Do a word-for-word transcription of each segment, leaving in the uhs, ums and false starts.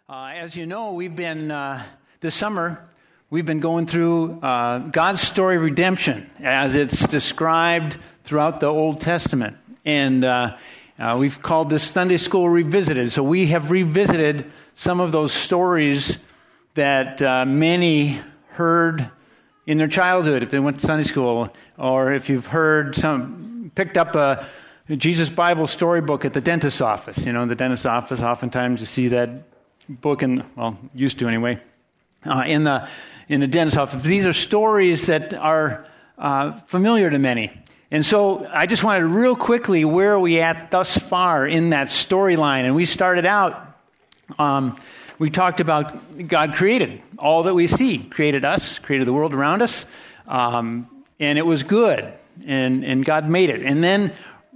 Uh, as you know, we've been, uh, this summer, we've been going through uh, God's story of redemption as it's described throughout the Old Testament. And uh, uh, we've called this Sunday School Revisited. So we have revisited some of those stories that uh, many heard in their childhood if they went to Sunday school, or if you've heard some, picked up a Jesus Bible storybook at the dentist's office. You know, in the dentist's office, oftentimes you see that book in, well, used to anyway, uh, in the in the dentist's office. These are stories that are uh, familiar to many. And so I just wanted real quickly, where are we at thus far in that storyline? And we started out, um, we talked about God created all that we see, created us, created the world around us, um, and it was good, and, and God made it. And then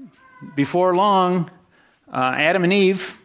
before long, uh, Adam and Eve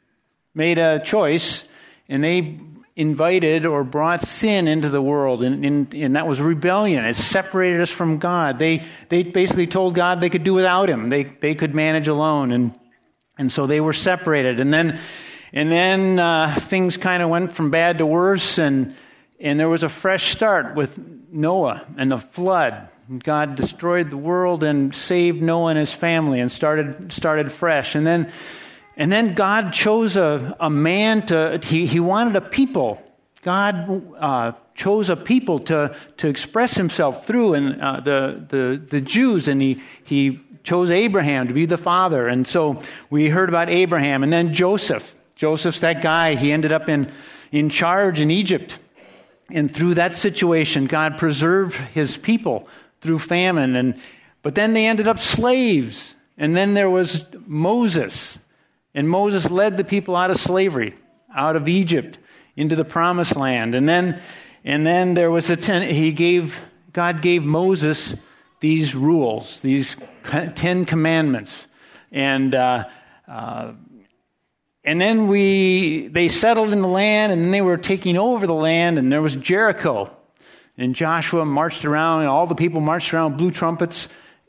made a choice, and they invited or brought sin into the world, and, and, and that was rebellion. It separated us from God. They they basically told God they could do without Him. They they could manage alone, and and so they were separated. And then and then uh, things kind of went from bad to worse, and and there was a fresh start with Noah and the flood. God destroyed the world and saved Noah and his family, and started started fresh. And then. And then God chose a, a man to, he, he wanted a people. God uh, chose a people to, to express himself through, and uh, the, the, the Jews, and he, he chose Abraham to be the father. And so we heard about Abraham, and then Joseph. Joseph's that guy. He ended up in, in charge in Egypt. And through that situation, God preserved his people through famine. And but then they ended up slaves. And then there was Moses. And Moses led the people out of slavery, out of Egypt, into the promised land. And then, and then there was a ten, he gave God gave Moses these rules, these Ten Commandments, and uh, uh, and then we they settled in the land, and then they were taking over the land, and there was Jericho, and Joshua marched around, and all the people marched around, blew trumpets,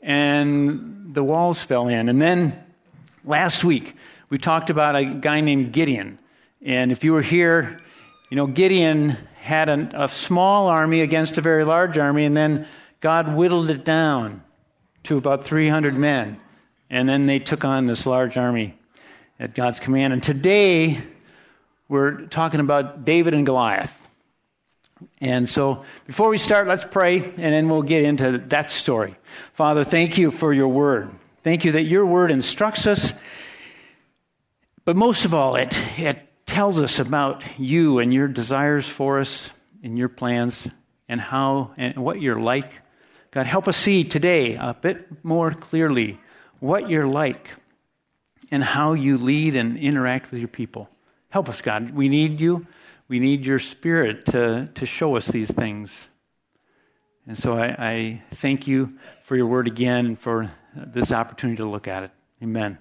and the walls fell in. And then last week, we talked about a guy named Gideon. And if you were here, you know, Gideon had a, a small army against a very large army, and then God whittled it down to about three hundred men. And then they took on this large army at God's command. And today, we're talking about David and Goliath. And so, before we start, let's pray, and then we'll get into that story. Father, thank you for your word. Thank you that your word instructs us. But most of all, it, it tells us about you and your desires for us and your plans and how and what you're like. God, help us see today a bit more clearly what you're like and how you lead and interact with your people. Help us, God. We need you. We need your Spirit to, to show us these things. And so I, I thank you for your word again and for this opportunity to look at it. Amen.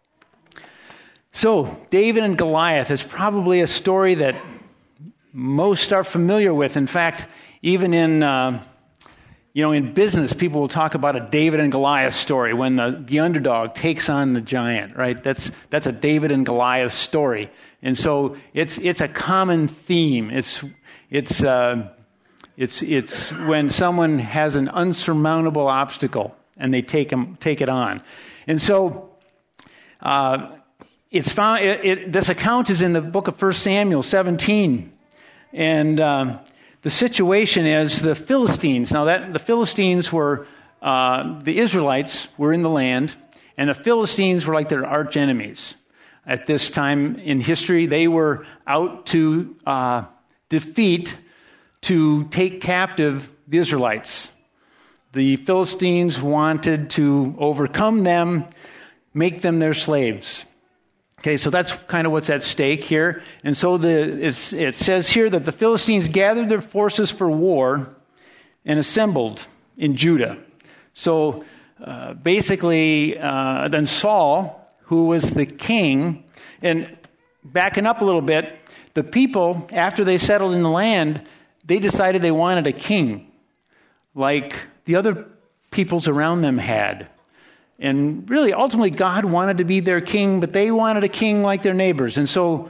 So, David and Goliath is probably a story that most are familiar with. In fact, even in, uh, you know, in business, people will talk about a David and Goliath story when the, the underdog takes on the giant, right? That's that's a David and Goliath story. And so it's it's a common theme. It's it's uh, it's it's when someone has an unsurmountable obstacle and they take them take it on. And so uh It's found. It, it, this account is in the book of First Samuel seventeen, and um, the situation is the Philistines. Now, that the Philistines were uh, the Israelites were in the land, and the Philistines were like their arch enemies at this time in history. They were out to uh, defeat, to take captive the Israelites. The Philistines wanted to overcome them, make them their slaves. Okay, so that's kind of what's at stake here. And so the it's, it says here that the Philistines gathered their forces for war and assembled in Judah. So uh, basically, uh, then Saul, who was the king, and backing up a little bit, the people, after they settled in the land, they decided they wanted a king, like the other peoples around them had. And really, ultimately, God wanted to be their king, but they wanted a king like their neighbors. And so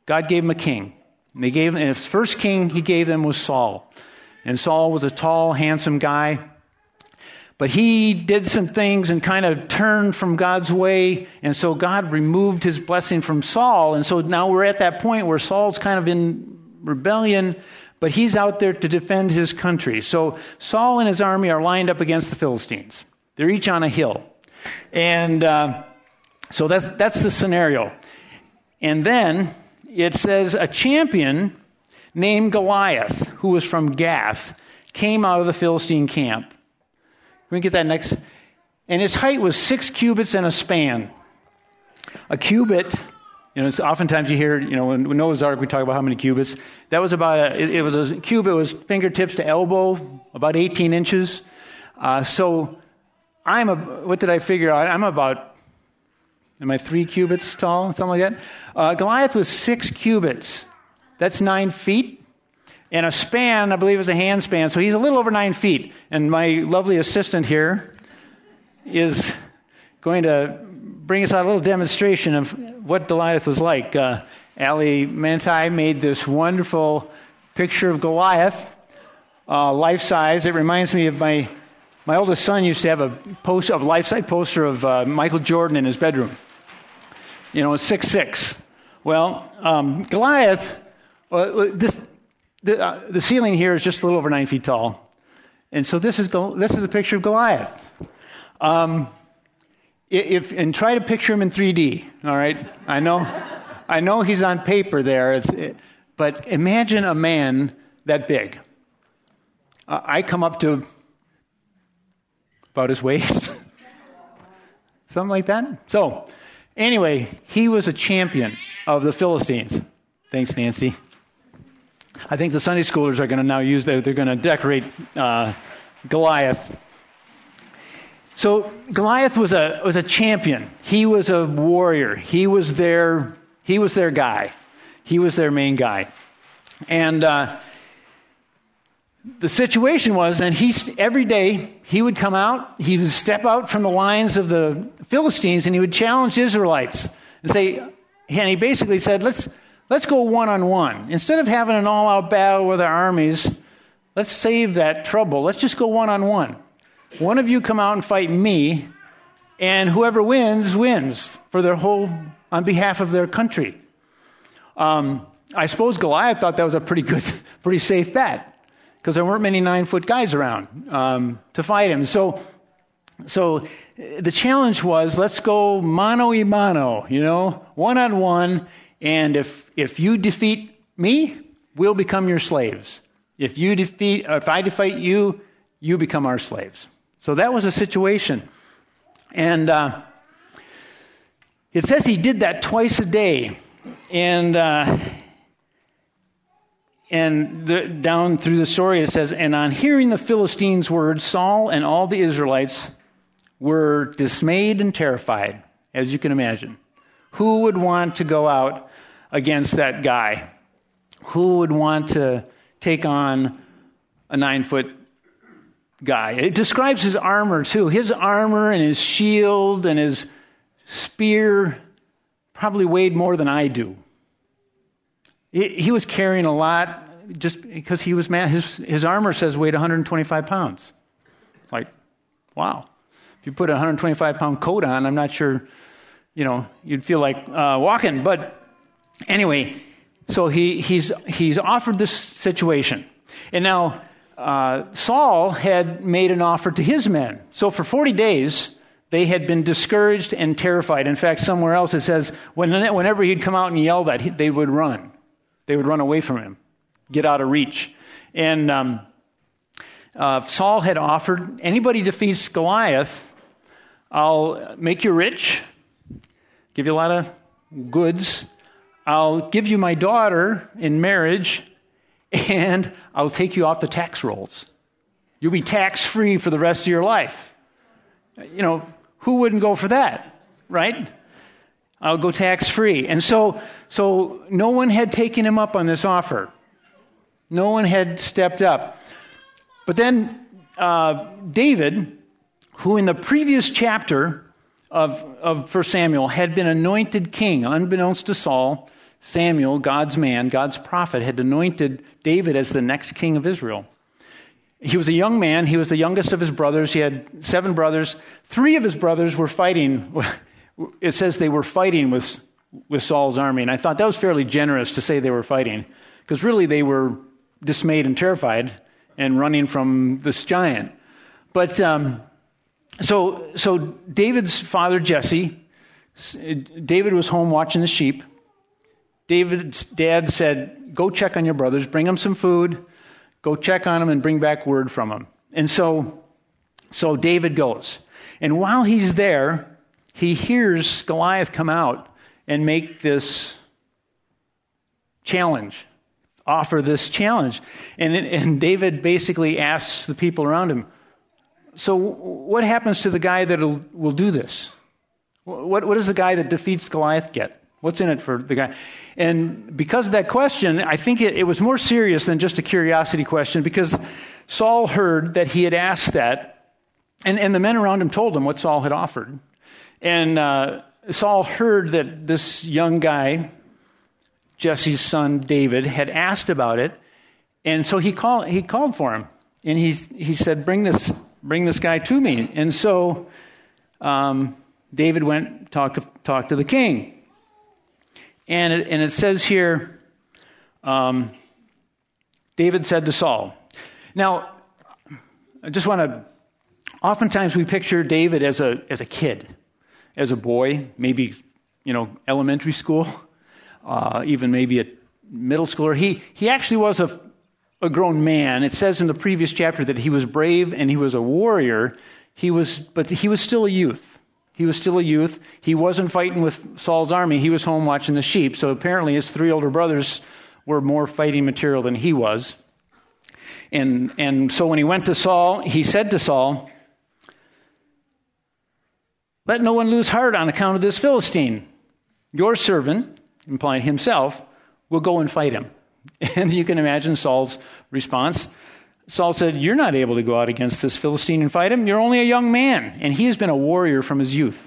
God gave him a king. And they gave him, and his first king he gave them was Saul. And Saul was a tall, handsome guy. But he did some things and kind of turned from God's way. And so God removed his blessing from Saul. And so now we're at that point where Saul's kind of in rebellion, but he's out there to defend his country. So Saul and his army are lined up against the Philistines. They're each on a hill. And uh, so that's that's the scenario. And then it says a champion named Goliath, who was from Gath, came out of the Philistine camp. Can we get that next? And his height was six cubits and a span. A cubit, you know, it's oftentimes you hear, you know, in Noah's Ark we talk about how many cubits. That was about, a, it, it was a cubit, was fingertips to elbow, about eighteen inches. Uh, so I'm a, what did I figure out? I'm about, am I three cubits tall? Something like that. Uh, Goliath was six cubits. That's nine feet. And a span, I believe, is a hand span. So he's a little over nine feet. And my lovely assistant here is going to bring us out a little demonstration of what Goliath was like. Uh, Ali Manti made this wonderful picture of Goliath, uh, life-size. It reminds me of my my oldest son used to have a post of life-size poster of uh, Michael Jordan in his bedroom. You know, six six. Well, um, Goliath, uh, this the, uh, the ceiling here is just a little over nine feet tall, and so this is this is a picture of Goliath. Um, if and try to picture him in three D. All right, I know, I know he's on paper there. It's, it, but imagine a man that big. Uh, I come up to about his waist, something like that. So, anyway, he was a champion of the Philistines. Thanks, Nancy. I think the Sunday schoolers are going to now use that. They're going to decorate uh, Goliath. So Goliath was a was a champion. He was a warrior. He was their he was their guy. He was their main guy. And uh, the situation was, and he every day he would come out. He would step out from the lines of the Philistines, and he would challenge Israelites and say, and he basically said, "Let's let's go one on one instead of having an all-out battle with our armies. Let's save that trouble. Let's just go one on one. One of you come out and fight me, and whoever wins, wins for their whole, on behalf of their country." Um, I suppose Goliath thought that was a pretty good, pretty safe bet, because there weren't many nine-foot guys around um, to fight him. So, so the challenge was, let's go mano y mano, you know, one-on-one, and if if you defeat me, we'll become your slaves. If you defeat, if I defeat you, you become our slaves. So that was a situation. And uh, it says he did that twice a day. And uh, and the, down through the story it says, and on hearing the Philistines' words, Saul and all the Israelites were dismayed and terrified, as you can imagine. Who would want to go out against that guy? Who would want to take on a nine-foot guy? It describes his armor, too. His armor and his shield and his spear probably weighed more than I do. He was carrying a lot just because he was mad. His, his armor says weighed one hundred twenty-five pounds. It's like, wow. If you put a one hundred twenty-five pound coat on, I'm not sure, you know, you'd feel like uh, walking. But anyway, so he he's he's offered this situation. And now uh, Saul had made an offer to his men. So for forty days, they had been discouraged and terrified. In fact, somewhere else it says when, whenever he'd come out and yell that, they would run. They would run away from him, get out of reach. And um, uh, Saul had offered, anybody defeats Goliath, I'll make you rich, give you a lot of goods, I'll give you my daughter in marriage, and I'll take you off the tax rolls. You'll be tax-free for the rest of your life. You know, who wouldn't go for that, right? I'll go tax-free. And so so no one had taken him up on this offer. No one had stepped up. But then uh, David, who in the previous chapter of, of First Samuel had been anointed king, unbeknownst to Saul, Samuel, God's man, God's prophet, had anointed David as the next king of Israel. He was a young man. He was the youngest of his brothers. He had seven brothers. Three of his brothers were fighting. It says they were fighting with, with Saul's army. And I thought that was fairly generous to say they were fighting, because really they were dismayed and terrified and running from this giant. But um, so so David's father, Jesse, David was home watching the sheep. David's dad said, go check on your brothers, bring them some food, go check on them and bring back word from them. And so, so David goes. And while he's there, he hears Goliath come out and make this challenge, offer this challenge. And, and David basically asks the people around him, so what happens to the guy that will, will do this? What, what does the guy that defeats Goliath get? What's in it for the guy? And because of that question, I think it, it was more serious than just a curiosity question, because Saul heard that he had asked that, and, and the men around him told him what Saul had offered. And uh, Saul heard that this young guy, Jesse's son David, had asked about it, and so he called he called for him, and he he said, "Bring this bring this guy to me." And so um, David went talk to talk to the king. And it, and it says here, um, David said to Saul. Now, I just want to, oftentimes we picture David as a as a kid, as a boy, maybe, you know, elementary school, uh, even maybe a middle schooler. He he actually was a, a grown man. It says in the previous chapter that he was brave and he was a warrior. He was, but he was still a youth. He was still a youth. He wasn't fighting with Saul's army. He was home watching the sheep. So apparently his three older brothers were more fighting material than he was. And, and so when he went to Saul, he said to Saul, "Let no one lose heart on account of this Philistine. Your servant," implying himself, "will go and fight him." And you can imagine Saul's response. Saul said, "You're not able to go out against this Philistine and fight him. You're only a young man, and he has been a warrior from his youth."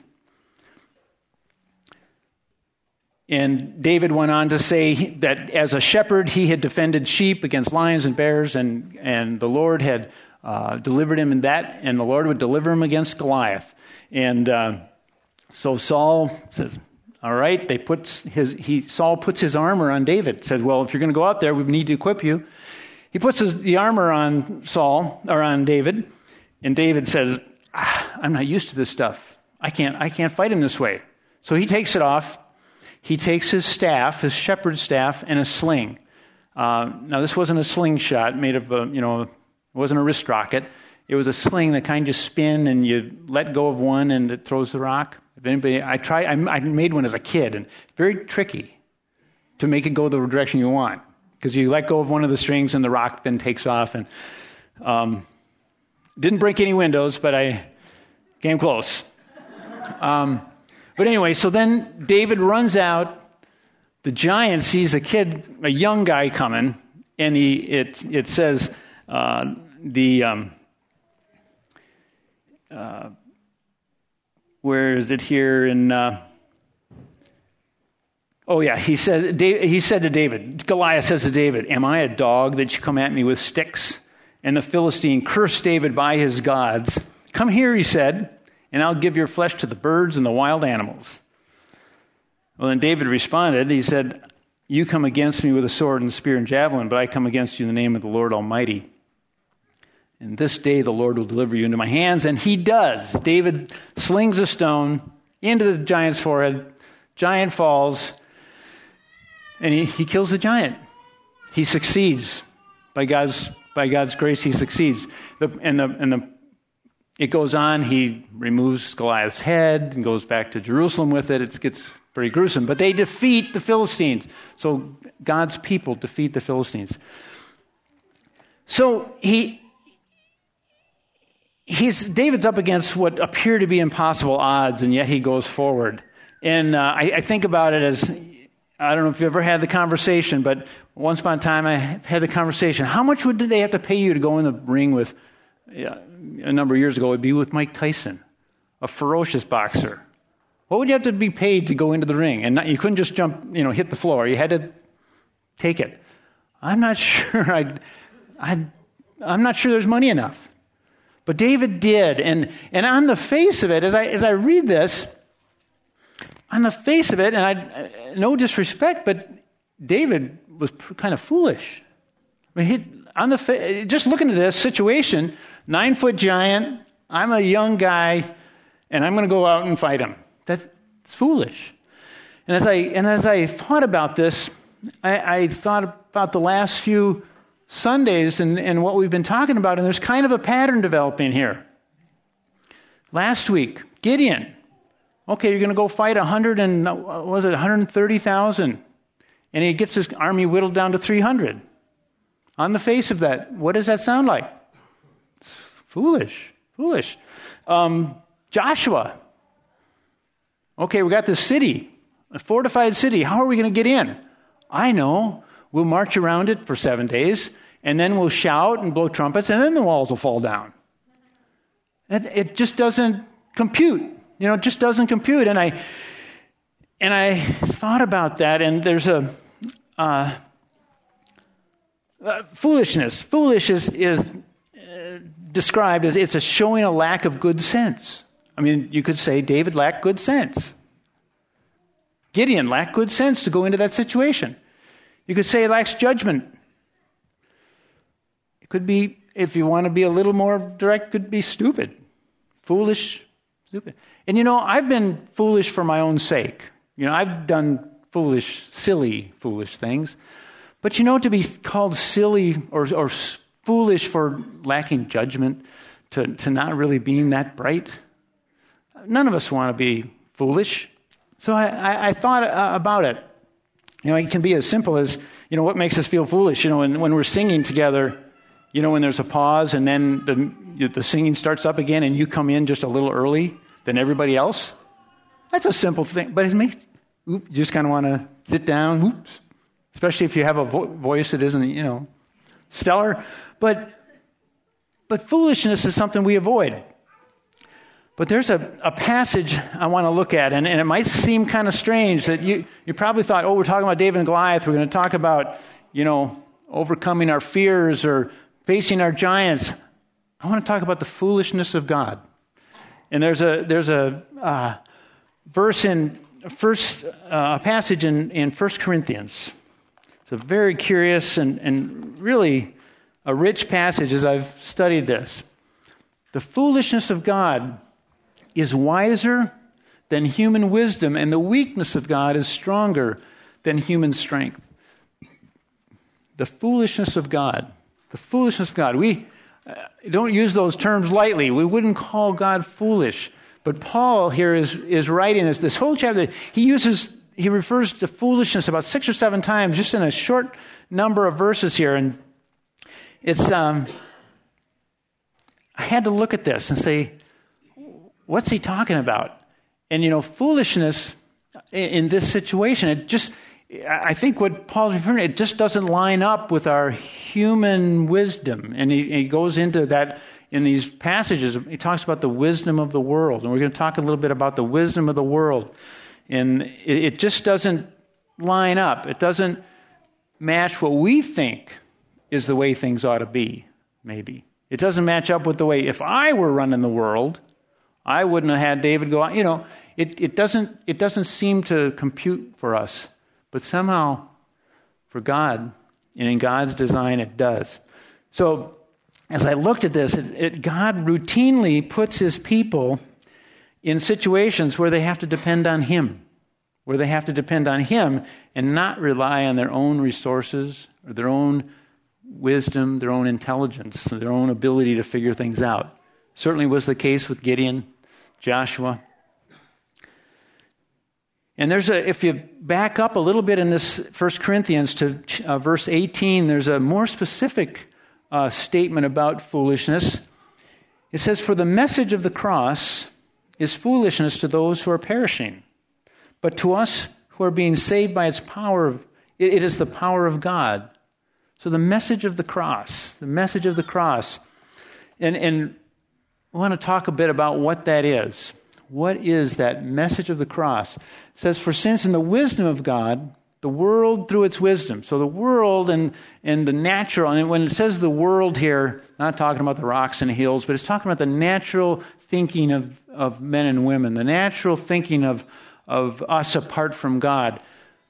And David went on to say that as a shepherd, he had defended sheep against lions and bears, and, and the Lord had uh, delivered him in that, and the Lord would deliver him against Goliath. And uh, so Saul says, all right, they put his, he, Saul puts his armor on David, said, well, if you're going to go out there, we need to equip you. He puts his, the armor on Saul, or on David, and David says, ah, I'm not used to this stuff. I can't, I can't fight him this way. So he takes it off. He takes his staff, his shepherd's staff, and a sling. Uh, now, this wasn't a slingshot made of, a, you know, it wasn't a wrist rocket. It was a sling that kind of spin, and you let go of one, and it throws the rock. If anybody, I tried, I, I made one as a kid, and it's very tricky to make it go the direction you want, because you let go of one of the strings, and the rock then takes off. And um, didn't break any windows, but I came close. Um, but anyway, so then David runs out. The giant sees a kid, a young guy coming, and he it it says uh, the um, uh, where is it here in? Uh, oh yeah, he says he said to David. Goliath says to David, "Am I a dog that you come at me with sticks?" And the Philistine cursed David by his gods. "Come here," he said, "and I'll give your flesh to the birds and the wild animals." Well, then David responded, he said, "You come against me with a sword and spear and javelin, but I come against you in the name of the Lord Almighty. And this day the Lord will deliver you into my hands." And he does. David slings a stone into the giant's forehead. Giant falls, and he, he kills the giant. He succeeds. By God's by God's grace, he succeeds. The, and the and the it goes on. He removes Goliath's head and goes back to Jerusalem with it. It gets pretty gruesome. But they defeat the Philistines. So God's people defeat the Philistines. So he he's David's up against what appear to be impossible odds, and yet he goes forward. And uh, I, I think about it as, I don't know if you've ever had the conversation, but once upon a time I had the conversation. How much would they have to pay you to go in the ring with, yeah, a number of years ago, it would be with Mike Tyson, a ferocious boxer. What would you have to be paid to go into the ring? And not, you couldn't just jump, you know, hit the floor. You had to take it. I'm not sure I'd, I'd, I'm not sure there's money enough. But David did. And, and on the face of it, as I, as I read this, on the face of it, and I, no disrespect, but David was kind of foolish. I mean, he, on the fa- just looking at this situation, nine-foot giant, I'm a young guy, and I'm going to go out and fight him. That's foolish. And as I and as I thought about this, I, I thought about the last few Sundays and, and what we've been talking about, and there's kind of a pattern developing here. Last week, Gideon. Okay, you're going to go fight one hundred and was it one hundred thirty thousand, and he gets his army whittled down to three hundred. On the face of that, what does that sound like? It's foolish, foolish. Um, Joshua. Okay, we got this city, a fortified city. How are we going to get in? I know. We'll march around it for seven days, and then we'll shout and blow trumpets, and then the walls will fall down. It, it just doesn't compute. You know, it just doesn't compute. And I and I thought about that, and there's a uh, uh, foolishness. Foolish is is uh, described as it's a showing a lack of good sense. I mean, you could say David lacked good sense. Gideon lacked good sense to go into that situation. You could say he lacks judgment. It could be, if you want to be a little more direct, could be stupid. Foolish, stupid. And you know, I've been foolish for my own sake. You know, I've done foolish, silly, foolish things. But you know, to be called silly or, or foolish for lacking judgment, to, to not really being that bright, none of us want to be foolish. So I, I, I thought uh, about it. You know, it can be as simple as, you know, what makes us feel foolish? You know, when, when we're singing together, you know, when there's a pause and then the, the singing starts up again and you come in just a little early than everybody else. That's a simple thing. But it makes, oop, you just kind of want to sit down, oops. Especially if you have a vo- voice that isn't, you know, stellar. But, but foolishness is something we avoid. But there's a, a passage I want to look at, and, and it might seem kind of strange that you, you probably thought, oh, we're talking about David and Goliath. We're going to talk about, you know, overcoming our fears or facing our giants. I want to talk about the foolishness of God. And there's a there's a uh, verse in first uh, a passage in, in First Corinthians. It's a very curious and, and really a rich passage as I've studied this. The foolishness of God is wiser than human wisdom, and the weakness of God is stronger than human strength. The foolishness of God. The foolishness of God. We uh, don't use those terms lightly. We wouldn't call God foolish. But Paul here is, is writing this, this whole chapter. He uses, he refers to foolishness about six or seven times just in a short number of verses here. And it's, um, I had to look at this and say, what's he talking about? And, you know, foolishness in this situation, it just, I think what Paul's referring to, it just doesn't line up with our human wisdom. And he, he goes into that in these passages. He talks about the wisdom of the world. And we're going to talk a little bit about the wisdom of the world. And it, it just doesn't line up. It doesn't match what we think is the way things ought to be, maybe. It doesn't match up with the way, if I were running the world, I wouldn't have had David go out. You know, it, it doesn't it doesn't seem to compute for us. But somehow, for God, and in God's design, it does. So, as I looked at this, it, it, God routinely puts his people in situations where they have to depend on him. Where they have to depend on him and not rely on their own resources or their own wisdom, their own intelligence, their own ability to figure things out. Certainly was the case with Gideon, Joshua. And there's a, if you back up a little bit in this First Corinthians to uh, verse eighteen, there's a more specific uh, statement about foolishness. It says, "For the message of the cross is foolishness to those who are perishing, but to us who are being saved by its power, it, it is the power of God." So the message of the cross, the message of the cross, and and I want to talk a bit about what that is. What is that message of the cross? It says, for since in the wisdom of God, the world through its wisdom. So the world and, and the natural, and when it says the world here, not talking about the rocks and hills, but it's talking about the natural thinking of, of men and women, the natural thinking of, of us apart from God.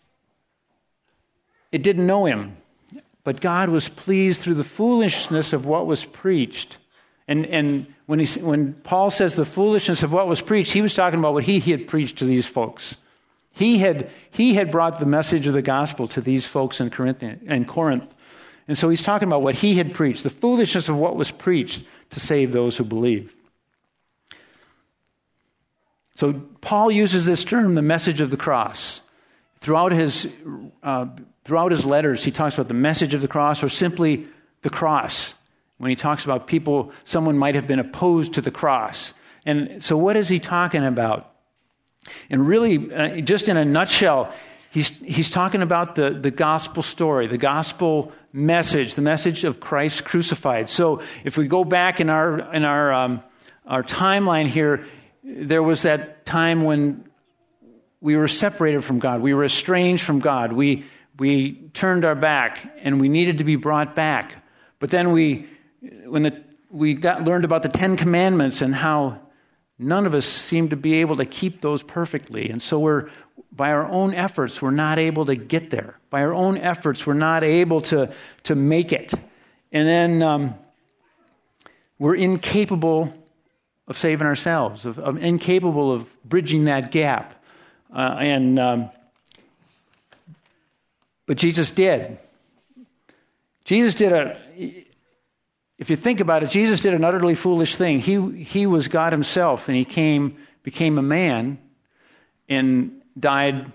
It didn't know him, but God was pleased through the foolishness of what was preached. And and when he when Paul says the foolishness of what was preached, he was talking about what he, he had preached to these folks. He had he had brought the message of the gospel to these folks in Corinth, in Corinth. And so he's talking about what he had preached, the foolishness of what was preached to save those who believe. So Paul uses this term, the message of the cross. Throughout his uh, throughout his letters, he talks about the message of the cross, or simply the cross. When he talks about people, someone might have been opposed to the cross. And so what is he talking about? And really, uh, just in a nutshell, he's he's talking about the, the gospel story, the gospel message, the message of Christ crucified. So if we go back in our in our um, our timeline here, there was that time when we were separated from God. We were estranged from God. We we turned our back, and we needed to be brought back. But then we, when the, we got learned about the Ten Commandments and how none of us seemed to be able to keep those perfectly. And so we're, by our own efforts, we're not able to get there. By our own efforts, we're not able to, to make it. And then um, we're incapable of saving ourselves, of, of incapable of bridging that gap. Uh, and um, but Jesus did. Jesus did a, if you think about it, Jesus did an utterly foolish thing. He he was God himself, and he came, became a man, and died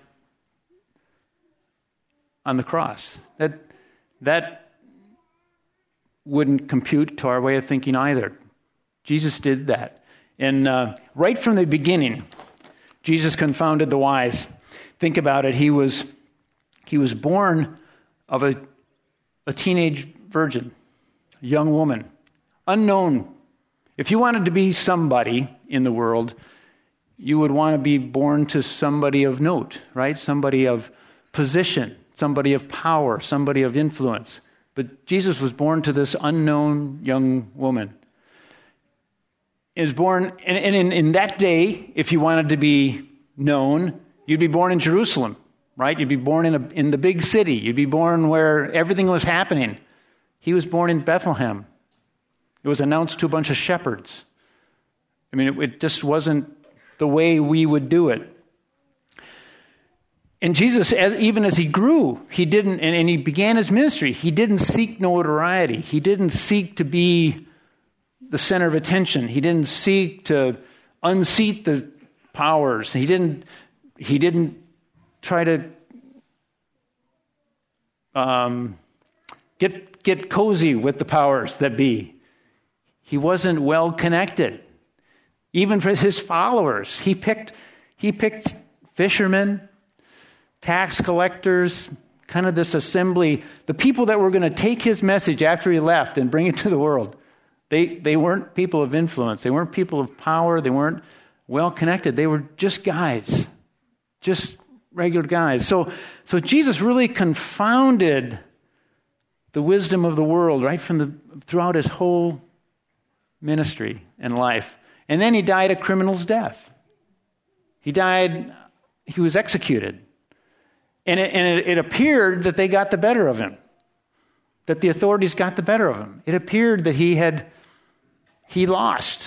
on the cross. That that wouldn't compute to our way of thinking either. Jesus did that. And uh, right from the beginning, Jesus confounded the wise. Think about it. He was he was born of a a teenage virgin, a young woman, unknown. If you wanted to be somebody in the world, you would want to be born to somebody of note, right? Somebody of position, somebody of power, somebody of influence. But Jesus was born to this unknown young woman. He was born, and, and in, in that day, if you wanted to be known, you'd be born in Jerusalem, right? You'd be born in a, in the big city. You'd be born where everything was happening. He was born in Bethlehem. It was announced to a bunch of shepherds. I mean, it, it just wasn't the way we would do it. And Jesus, as, even as he grew, he didn't, and, and he began his ministry, he didn't seek notoriety. He didn't seek to be the center of attention. He didn't seek to unseat the powers. He didn't, he didn't try to um, get get cozy with the powers that be. He wasn't well connected. Even for his followers, he picked he picked fishermen, tax collectors, kind of this assembly, the people that were going to take his message after he left and bring it to the world. They they weren't people of influence. They weren't people of power. They weren't well connected. They were just guys, just regular guys. So so Jesus really confounded the wisdom of the world right from the throughout his whole ministry and life. And then he died a criminal's death. He died, he was executed. And it, and it, it appeared that they got the better of him, that the authorities got the better of him. It appeared that he had, he lost.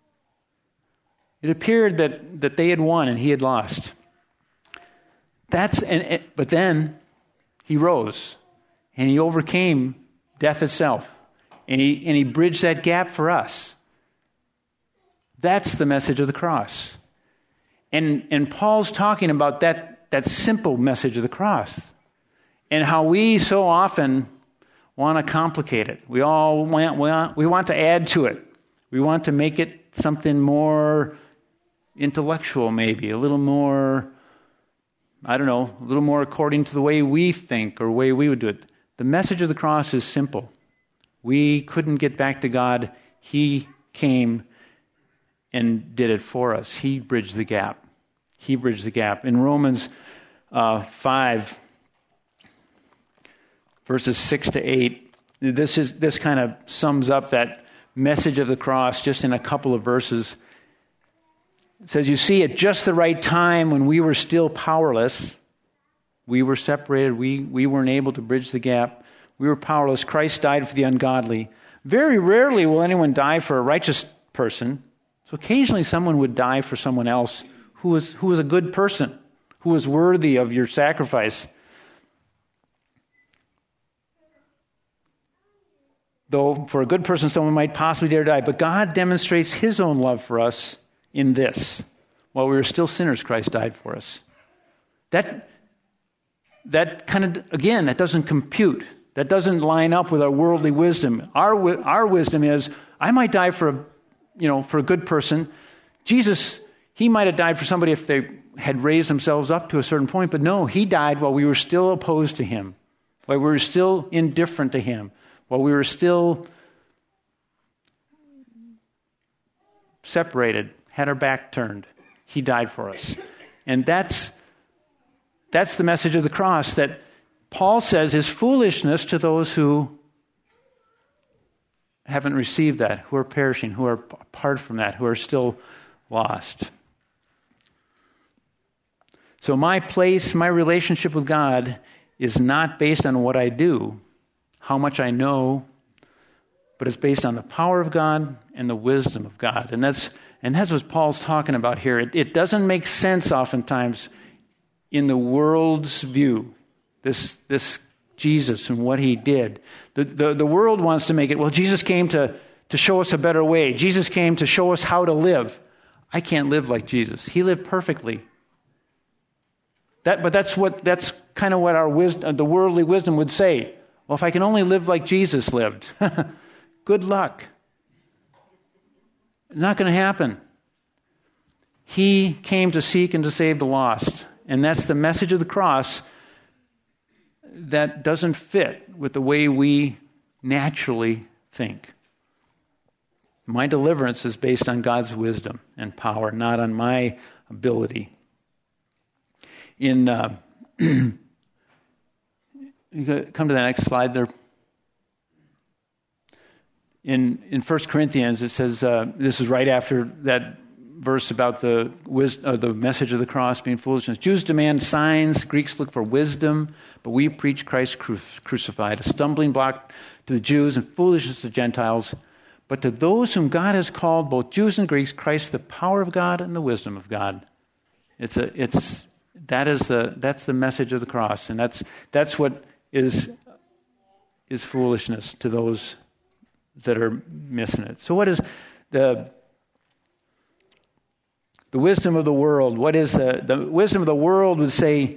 It appeared that, that they had won and he had lost. That's, and it, but then he rose and he overcame death itself. And he, and he bridged that gap for us. That's the message of the cross. And, and Paul's talking about that, that simple message of the cross and how we so often want to complicate it. We all want, we want, we want to add to it. We want to make it something more intellectual, maybe, a little more, I don't know, a little more according to the way we think or the way we would do it. The message of the cross is simple. We couldn't get back to God. He came and did it for us. He bridged the gap. He bridged the gap. In Romans uh, five, verses six to eight, this is this kind of sums up that message of the cross just in a couple of verses. It says, you see, at just the right time when we were still powerless, we were separated, we, we weren't able to bridge the gap, we were powerless, Christ died for the ungodly. Very rarely will anyone die for a righteous person. So occasionally someone would die for someone else who was, who was a good person, who was worthy of your sacrifice. Though for a good person, someone might possibly dare die. But God demonstrates his own love for us in this. While we were still sinners, Christ died for us. That, that kind of, again, that doesn't compute. That doesn't line up with our worldly wisdom. Our, our wisdom is, I might die for a, you know, for a good person. Jesus, he might have died for somebody if they had raised themselves up to a certain point. But no, he died while we were still opposed to him. While we were still indifferent to him. While we were still separated, had our back turned, he died for us. And that's that's the message of the cross that Paul says is foolishness to those who haven't received that, who are perishing, who are apart from that, who are still lost. So my place, my relationship with God is not based on what I do, how much I know, but it's based on the power of God and the wisdom of God. And that's and that's what Paul's talking about here. It, it doesn't make sense oftentimes in the world's view, this this Jesus and what he did. The, the, the world wants to make it, well, Jesus came to, to show us a better way. Jesus came to show us how to live. I can't live like Jesus. He lived perfectly. That, but that's what that's kind of what our wisdom, the worldly wisdom would say. Well, if I can only live like Jesus lived, good luck. It's not going to happen. He came to seek and to save the lost. And that's the message of the cross that doesn't fit with the way we naturally think. My deliverance is based on God's wisdom and power, not on my ability. In uh, You come to the next slide there. In in First Corinthians, it says, uh, this is right after that verse about the wisdom, uh, the message of the cross being foolishness. Jews demand signs, Greeks look for wisdom, but we preach Christ cru- crucified, a stumbling block to the Jews and foolishness to Gentiles. But to those whom God has called, both Jews and Greeks, Christ the power of God and the wisdom of God. It's a it's that is the that's the message of the cross, and that's that's what is is foolishness to those that are missing it. So what is the the wisdom of the world? What is the the wisdom of the world would say,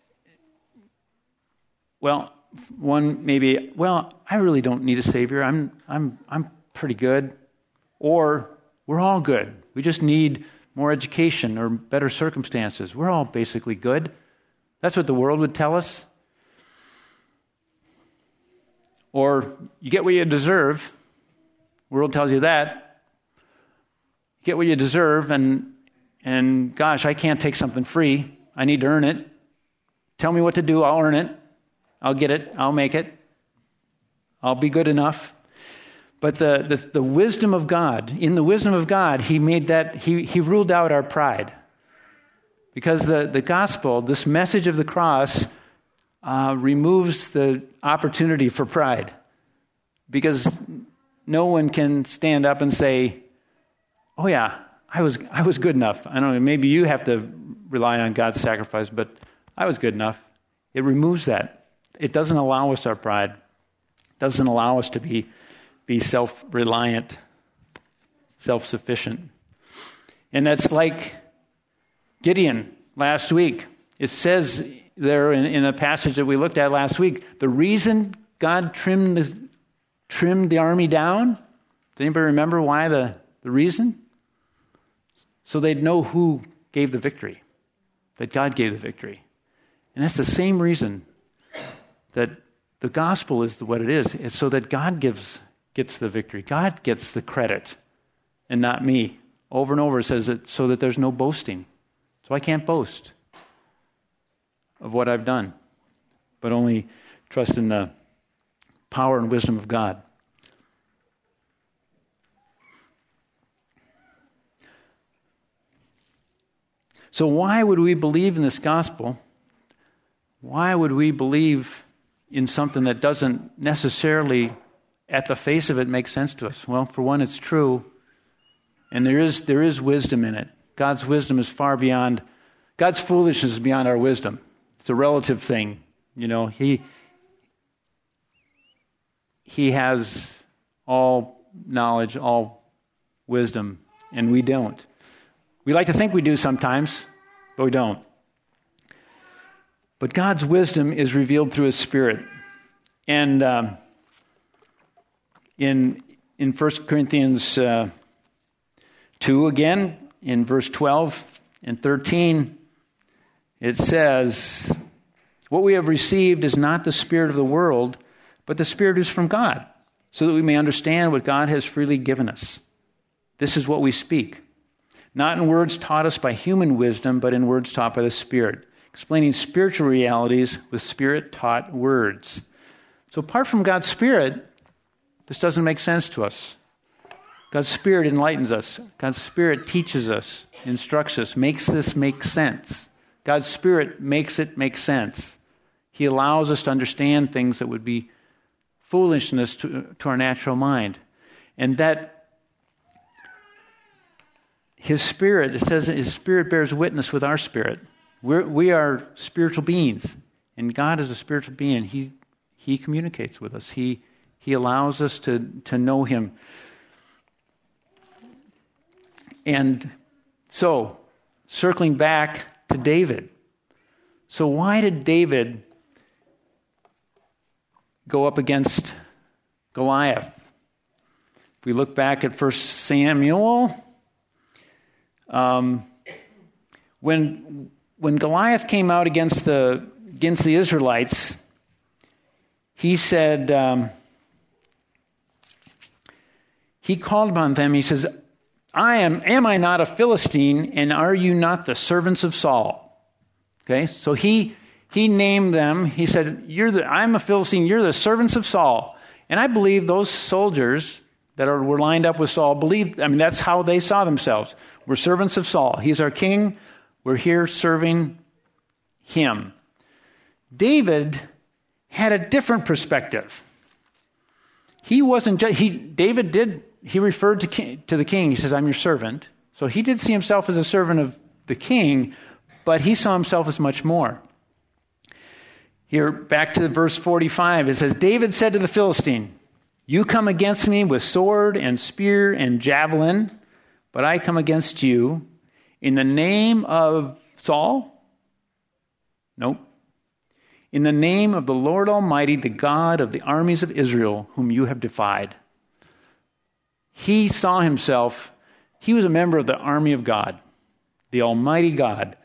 well, one maybe, well, I really don't need a savior. I'm I'm I'm pretty good. Or we're all good. We just need more education or better circumstances. We're all basically good. That's what the world would tell us. Or you get what you deserve. The world tells you that. You get what you deserve, and and gosh, I can't take something free. I need to earn it. Tell me what to do, I'll earn it. I'll get it, I'll make it. I'll be good enough. But the, the, the wisdom of God, in the wisdom of God, he made that, he, he ruled out our pride. Because the, the gospel, this message of the cross, uh, removes the opportunity for pride. Because no one can stand up and say, oh yeah, I was I was good enough. I don't know, maybe you have to rely on God's sacrifice, but I was good enough. It removes that. It doesn't allow us our pride. It doesn't allow us to be be self-reliant, self-sufficient. And that's like Gideon last week. It says there in, in a passage that we looked at last week, the reason God trimmed the, trimmed the army down, does anybody remember why the, the reason? So they'd know who gave the victory, that God gave the victory. And that's the same reason that the gospel is what it is. It's so that God gives gets the victory. God gets the credit and not me. over and over. It says that so that there's no boasting. So I can't boast of what I've done, but only trust in the power and wisdom of God. So why would we believe in this gospel? Why would we believe in something that doesn't necessarily, at the face of it, make sense to us? Well, for one, it's true, and there is there is wisdom in it. God's wisdom is far beyond, God's foolishness is beyond our wisdom. It's a relative thing. You know, He He has all knowledge, all wisdom, and we don't. We like to think we do sometimes, but we don't. But God's wisdom is revealed through His Spirit. And um, in in First Corinthians uh, two, again, in verse twelve and thirteen, it says, "What we have received is not the spirit of the world, but the Spirit is from God, so that we may understand what God has freely given us. This is what we speak, not in words taught us by human wisdom, but in words taught by the Spirit, explaining spiritual realities with Spirit-taught words." So apart from God's Spirit, this doesn't make sense to us. God's Spirit enlightens us. God's Spirit teaches us, instructs us, makes this make sense. God's Spirit makes it make sense. He allows us to understand things that would be foolishness to, to our natural mind. And that His Spirit, it says that His Spirit bears witness with our spirit. We're, we are spiritual beings, and God is a spiritual being, and He He communicates with us. He He allows us to, to know Him. And so, circling back to David. So why did David go up against Goliath? If we look back at First Samuel, um, when when Goliath came out against the against the Israelites, he said, um, he called upon them. He says, I am, am I not a Philistine, and are you not the servants of Saul? Okay, so he he named them. He said, "You're the, I'm a Philistine, you're the servants of Saul." And I believe those soldiers that are, were lined up with Saul believed, I mean, that's how they saw themselves. We're servants of Saul. He's our king. We're here serving him. David had a different perspective. He wasn't just, he, David did, he referred to, king, to the king. He says, I'm your servant. So he did see himself as a servant of the king, but he saw himself as much more. Here, back to verse forty-five, it says, David said to the Philistine, you come against me with sword and spear and javelin, but I come against you in the name of Saul? Nope. In the name of the Lord Almighty, the God of the armies of Israel, whom you have defied. He saw himself, he was a member of the army of God, the Almighty God,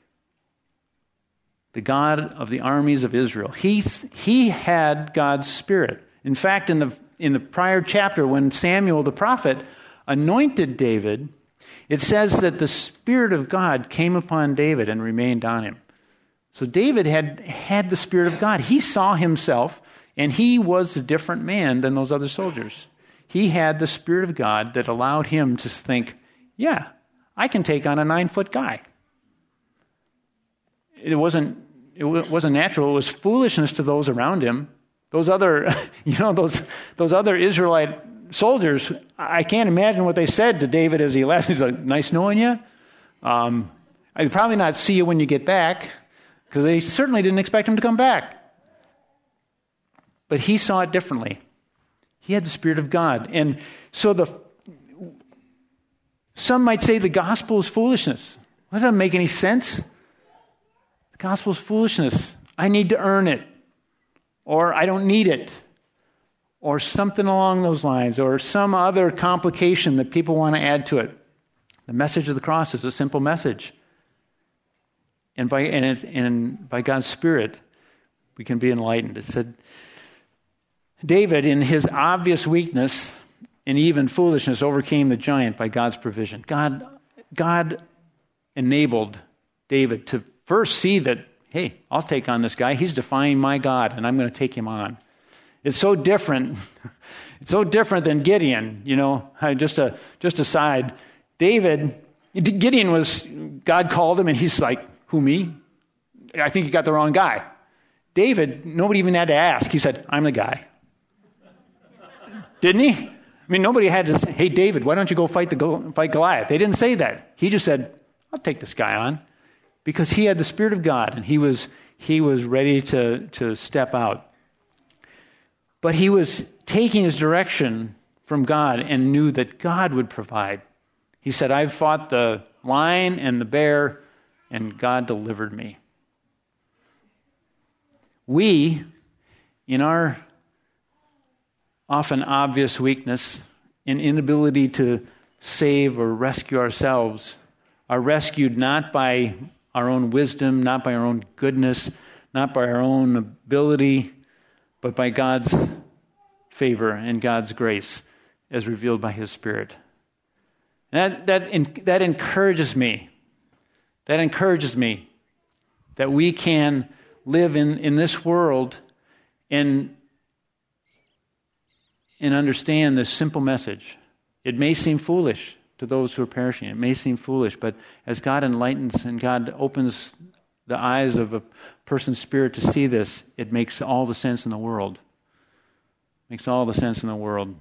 the God of the armies of Israel. He, he had God's Spirit. In fact, in the in the prior chapter, when Samuel the prophet anointed David, it says that the Spirit of God came upon David and remained on him. So David had had the Spirit of God. He saw himself, and he was a different man than those other soldiers. He had the Spirit of God that allowed him to think, yeah, I can take on a nine-foot guy. It wasn't, it wasn't natural. It was foolishness to those around him. Those other, you know, those those other Israelite soldiers, I can't imagine what they said to David as he left. He's like, nice knowing you. Um, I'd probably not see you when you get back, because they certainly didn't expect him to come back. But he saw it differently. He had the Spirit of God. And so the some might say the gospel is foolishness. That doesn't make any sense. The gospel is foolishness. I need to earn it. Or I don't need it. Or something along those lines. Or some other complication that people want to add to it. The message of the cross is a simple message. And by and, it's, and by God's Spirit, we can be enlightened. It said, David, in his obvious weakness, and even foolishness overcame the giant by God's provision. God, God enabled David to first see that, hey, I'll take on this guy. He's defying my God, and I'm going to take him on. It's so different. It's so different than Gideon. You know, just a just aside. David, Gideon was, God called him, and he's like, who, me? I think you got the wrong guy. David, nobody even had to ask. He said, I'm the guy. Didn't he? I mean, nobody had to say, hey, David, why don't you go fight the fight Goliath? They didn't say that. He just said, I'll take this guy on, because he had the Spirit of God, and he was he was ready to, to step out. But he was taking his direction from God and knew that God would provide. He said, I've fought the lion and the bear, and God delivered me. We, in our often obvious weakness and inability to save or rescue ourselves, are rescued not by our own wisdom, not by our own goodness, not by our own ability, but by God's favor and God's grace as revealed by His Spirit. And that, that, that encourages me. That encourages me that we can live in, in this world and, and understand this simple message. It may seem foolish to those who are perishing. It may seem foolish, but as God enlightens and God opens the eyes of a person's spirit to see this, it makes all the sense in the world. It makes all the sense in the world.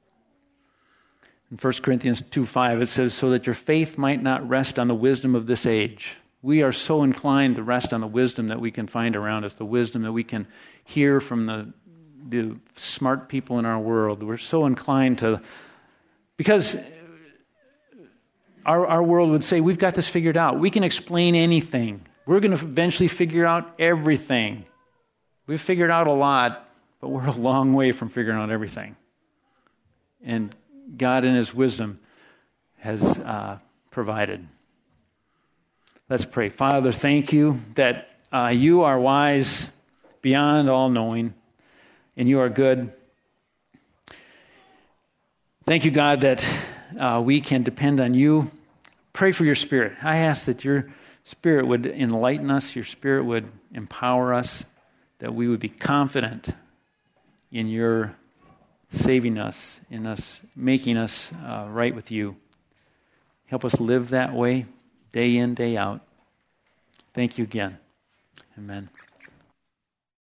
In First Corinthians two five, it says, so that your faith might not rest on the wisdom of this age. We are so inclined to rest on the wisdom that we can find around us, the wisdom that we can hear from the, the smart people in our world. We're so inclined to, because our, our world would say, we've got this figured out. We can explain anything. We're going to eventually figure out everything. We've figured out a lot, but we're a long way from figuring out everything. And God in His wisdom has uh, provided. Let's pray. Father, thank you that uh, you are wise, beyond all knowing, and you are good. Thank you, God, that uh, we can depend on you. Pray for your Spirit. I ask that your Spirit would enlighten us, your Spirit would empower us, that we would be confident in your saving us, in us making us uh, right with you. Help us live that way, day in, day out. Thank you again. Amen.